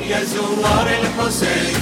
يا زوار الحسين.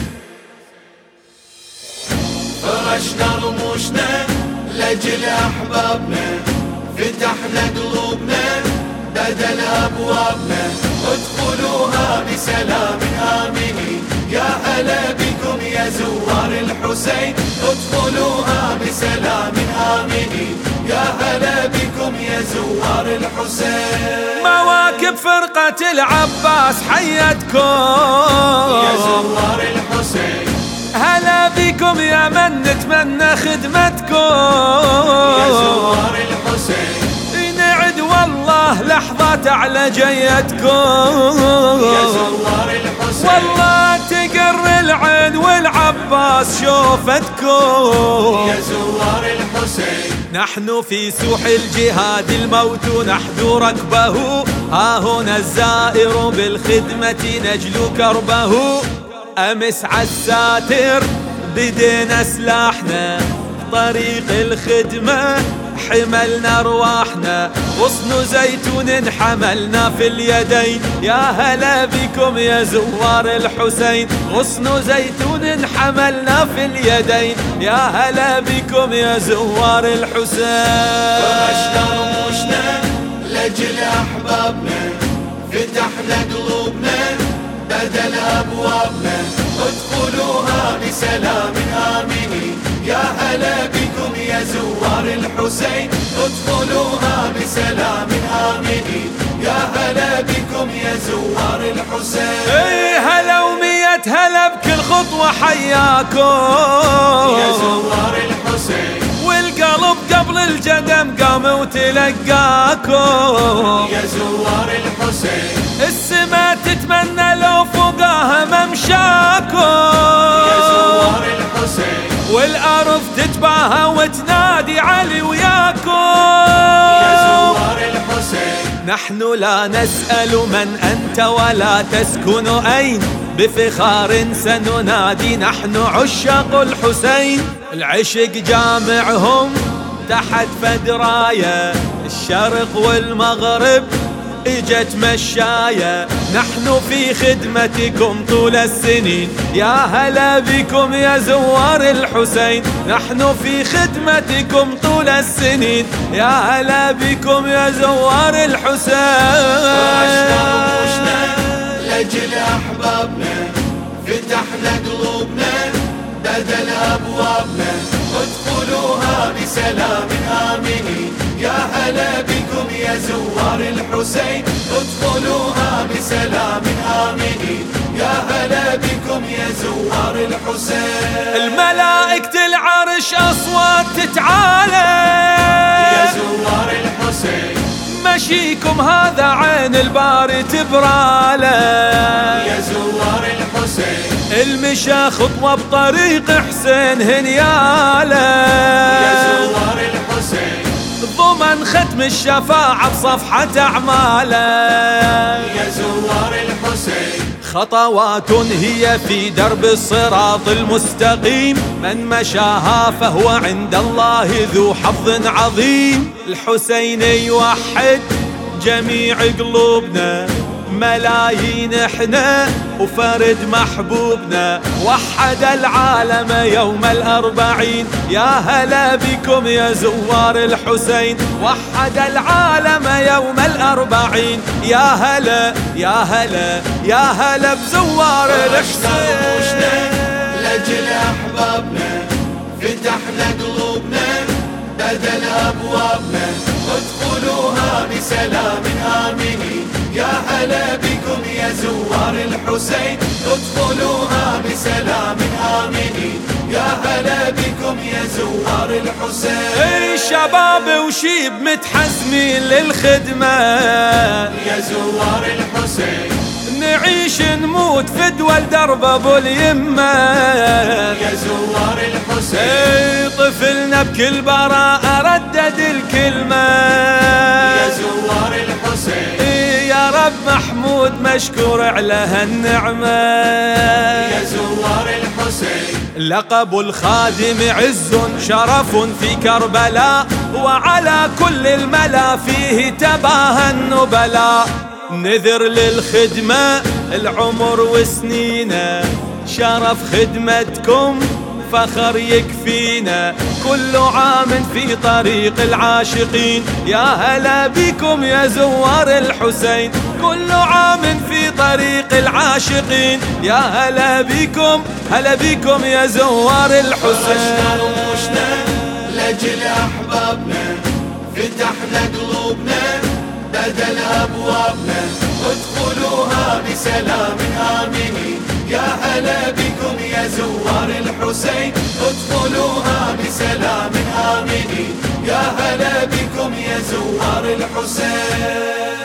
فرشنا رموشنا لأجل أحبابنا، فتحنا قلوبنا بدل أبوابنا، ادخلوها بسلام آمنين. يا هلا بكم يا زوار الحسين، ادخلوها بسلام آمنين. يا هلا بكم يا زوار الحسين. مواكب فرقة العباس حيتكم يا زوار الحسين. هلا بكم يا من نتمنى خدمتكم يا زوار الحسين. نعد والله لحظات على جيتكم يا زوار الحسين. والله تقر العين والعباس شوفتكم يا زوار الحسين. نحن في سوح الجهاد الموت نحذو ركبه، ها هنا الزائر بالخدمة نجلو كربه. أمس عالساتر بدينا سلاحنا، طريق الخدمة حملنا ارواحنا، غصن زيتون حملنا في اليدين. يا هلا بكم يا زوار الحسين، غصن زيتون حملنا في اليدين. يا هلا بكم يا زوار الحسين. فرشنا رموشنا لأجل أحبابنا، فتحنا قلوبنا بدل أبوابنا، ادخلوها بسلام آمنين. يا هلا بكم يا زوار الحسين، ادخلوها بسلام آمنين. يا هلا بكم يا زوار الحسين. اي هلا ومية هلا بكل خطوة حياكم يا زوار الحسين. والقلب قبل الجدم قام وتلقاكم يا زوار الحسين. السما تتمنى لو فوقها ممشاكم يا زوار الحسين. والأرض تتباهى وتنادي علي وياكم. يا زوار الحسين. نحن لا نسأل من أنت ولا تسكن أين، بفخار سننادي نحن عشاق الحسين. العشق جامعهم تحت فدراية، الشرق والمغرب اجت مشاية. نحن في خدمتكم طول السنين، يا هلا بكم يا زوار الحسين. نحن في خدمتكم طول السنين، يا هلا بكم يا زوار الحسين. فرشنا رموشنا لأجل أحبابنا، فتحنا قلوبنا بدل أبوابنا، ادخلوها بسلام آمنين. يا هلا بكم يا زوار الحسين، ادخلوها بسلام آمنين. يا هلا بكم يا زوار الحسين. الملائكة العرش أصوات تتعالى يا زوار الحسين. مشيكم هذا عين الباري تبراله. يا زوار الحسين. المشى خطوة بطريق حسين هنياله. يا زوار الحسين. ضمن ختم الشفاعة بصفحة أعماله. يا زوار الحسين. خطوات هي في درب الصراط المستقيم، من مشاها فهو عند الله ذو حظ عظيم. الحسين يوحد جميع قلوبنا، ملايين احنا وفرد محبوبنا، وحد العالم يوم الأربعين. يا هلا بكم يا زوار الحسين، وحد العالم يوم الأربعين. يا هلا يا هلا يا هلا بزوار الحسين. لأجل أحبابنا فتحنا قلوبنا بدل أبوابنا، ادخلوها بسلام آمنين. يا هلا بكم يا زوار الحسين، ادخلوها بسلام آمنين. يا هلا بكم يا زوار الحسين. شباب وشيب متحزمين للخدمة، يا زوار الحسين. نعيش نموت فدوى درب ابو اليمة. يا زوار الحسين. طفلنا بكل براءة ردد الكلمة. يا زوار الحسين. يا رب محمود مشكور على هالنعمة. يا زوار الحسين. لقب الخادم عز شرف في كربلاء، وعلى كل الملا فيه تباهى النبلاء. نذر للخدمة العمر وسنينا، شرف خدمتكم فخر يكفينا، كل عام في طريق العاشقين، يا هلا بكم يا زوار الحسين، كل عام في طريق العاشقين، يا هلا بكم هلا بكم يا زوار الحسين. فرشنا رموشنا لأجل أحبابنا، فتحنا قلوبنا بدل أبوابنا، ادخلوها بسلام آمنين، يا هلا بكم يا زوار الحسين، ادخلوها بسلام آمنين، يا هلا بكم يا زوار الحسين.